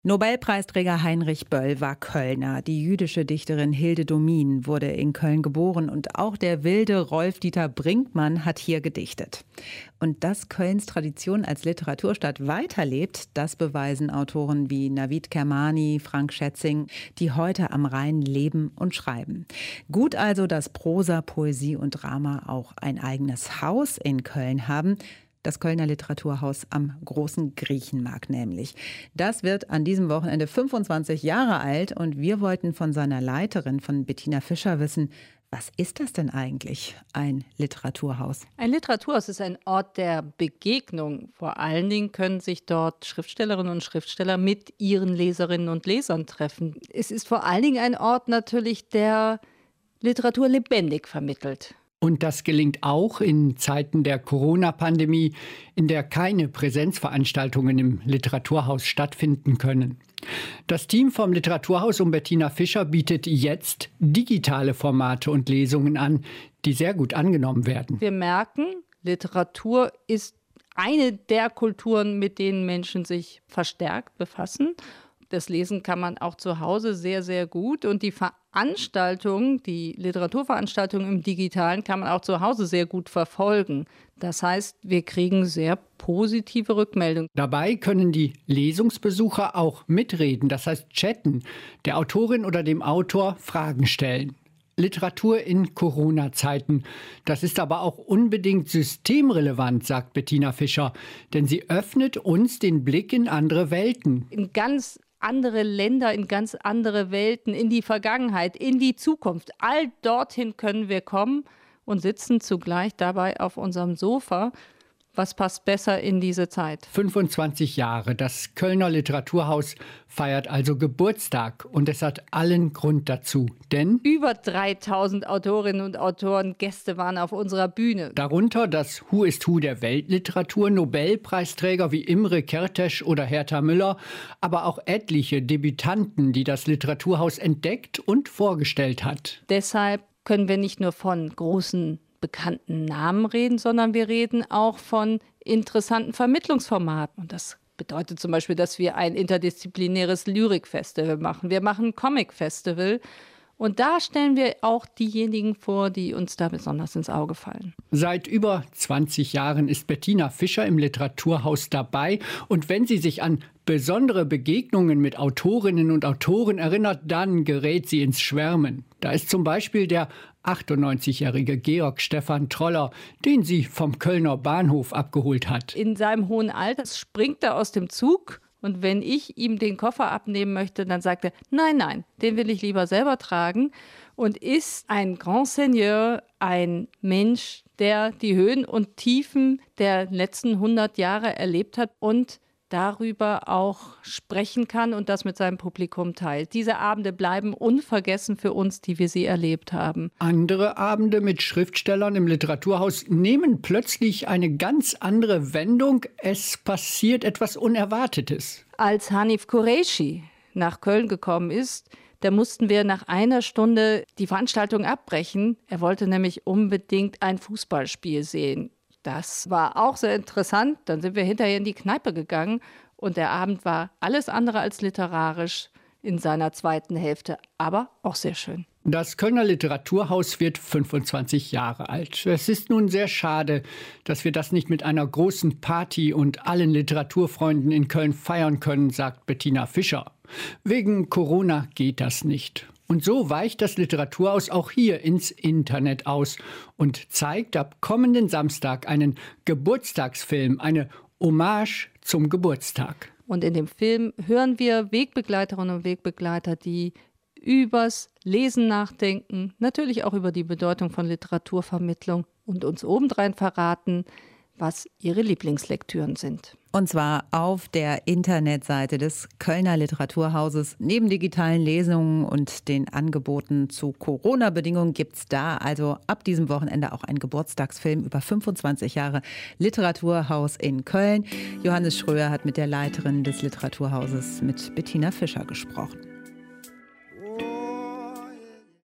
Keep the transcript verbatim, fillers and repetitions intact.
Nobelpreisträger Heinrich Böll war Kölner. Die jüdische Dichterin Hilde Domin wurde in Köln geboren und auch der wilde Rolf-Dieter Brinkmann hat hier gedichtet. Und dass Kölns Tradition als Literaturstadt weiterlebt, das beweisen Autoren wie Navid Kermani, Frank Schätzing, die heute am Rhein leben und schreiben. Gut also, dass Prosa, Poesie und Drama auch ein eigenes Haus in Köln haben. Das Kölner Literaturhaus am Großen Griechenmarkt nämlich. Das wird an diesem Wochenende fünfundzwanzig Jahre alt und wir wollten von seiner Leiterin, von Bettina Fischer, wissen, was ist das denn eigentlich, ein Literaturhaus? Ein Literaturhaus ist ein Ort der Begegnung. Vor allen Dingen können sich dort Schriftstellerinnen und Schriftsteller mit ihren Leserinnen und Lesern treffen. Es ist vor allen Dingen ein Ort natürlich, der Literatur lebendig vermittelt. Und das gelingt auch in Zeiten der Corona-Pandemie, in der keine Präsenzveranstaltungen im Literaturhaus stattfinden können. Das Team vom Literaturhaus um Bettina Fischer bietet jetzt digitale Formate und Lesungen an, die sehr gut angenommen werden. Wir merken, Literatur ist eine der Kulturen, mit denen Menschen sich verstärkt befassen. Das Lesen kann man auch zu Hause sehr, sehr gut. Und die Veranstaltungen, die Literaturveranstaltungen im Digitalen kann man auch zu Hause sehr gut verfolgen. Das heißt, wir kriegen sehr positive Rückmeldungen. Dabei können die Lesungsbesucher auch mitreden, das heißt chatten, der Autorin oder dem Autor Fragen stellen. Literatur in Corona-Zeiten. Das ist aber auch unbedingt systemrelevant, sagt Bettina Fischer, denn sie öffnet uns den Blick in andere Welten. In ganz andere Länder, in ganz andere Welten, in die Vergangenheit, in die Zukunft. All dorthin können wir kommen und sitzen zugleich dabei auf unserem Sofa. Was passt besser in diese Zeit? fünfundzwanzig Jahre. Das Kölner Literaturhaus feiert also Geburtstag und es hat allen Grund dazu. Denn über dreitausend Autorinnen und Autoren, Gäste waren auf unserer Bühne. Darunter das Who is Who der Weltliteratur, Nobelpreisträger wie Imre Kertész oder Herta Müller, aber auch etliche Debütanten, die das Literaturhaus entdeckt und vorgestellt hat. Deshalb können wir nicht nur von großen bekannten Namen reden, sondern wir reden auch von interessanten Vermittlungsformaten. Und das bedeutet zum Beispiel, dass wir ein interdisziplinäres Lyrikfestival machen. Wir machen ein Comic-Festival. Und da stellen wir auch diejenigen vor, die uns da besonders ins Auge fallen. Seit über zwanzig Jahren ist Bettina Fischer im Literaturhaus dabei. Und wenn sie sich an besondere Begegnungen mit Autorinnen und Autoren erinnert, dann gerät sie ins Schwärmen. Da ist zum Beispiel der achtundneunzigjährige Georg Stefan Troller, den sie vom Kölner Bahnhof abgeholt hat. In seinem hohen Alter springt er aus dem Zug. Und wenn ich ihm den Koffer abnehmen möchte, dann sagt er, nein, nein, den will ich lieber selber tragen. Und ist ein Grand Seigneur, ein Mensch, der die Höhen und Tiefen der letzten hundert Jahre erlebt hat und darüber auch sprechen kann und das mit seinem Publikum teilt. Diese Abende bleiben unvergessen für uns, die wir sie erlebt haben. Andere Abende mit Schriftstellern im Literaturhaus nehmen plötzlich eine ganz andere Wendung. Es passiert etwas Unerwartetes. Als Hanif Kureishi nach Köln gekommen ist, da mussten wir nach einer Stunde die Veranstaltung abbrechen. Er wollte nämlich unbedingt ein Fußballspiel sehen. Das war auch sehr interessant. Dann sind wir hinterher in die Kneipe gegangen und der Abend war alles andere als literarisch in seiner zweiten Hälfte, aber auch sehr schön. Das Kölner Literaturhaus wird fünfundzwanzig Jahre alt. Es ist nun sehr schade, dass wir das nicht mit einer großen Party und allen Literaturfreunden in Köln feiern können, sagt Bettina Fischer. Wegen Corona geht das nicht. Und so weicht das Literaturhaus auch hier ins Internet aus und zeigt ab kommenden Samstag einen Geburtstagsfilm, eine Hommage zum Geburtstag. Und in dem Film hören wir Wegbegleiterinnen und Wegbegleiter, die übers Lesen nachdenken, natürlich auch über die Bedeutung von Literaturvermittlung und uns obendrein verraten, was ihre Lieblingslektüren sind. Und zwar auf der Internetseite des Kölner Literaturhauses. Neben digitalen Lesungen und den Angeboten zu Corona-Bedingungen gibt es da also ab diesem Wochenende auch einen Geburtstagsfilm über fünfundzwanzig Jahre Literaturhaus in Köln. Johannes Schröer hat mit der Leiterin des Literaturhauses, mit Bettina Fischer, gesprochen.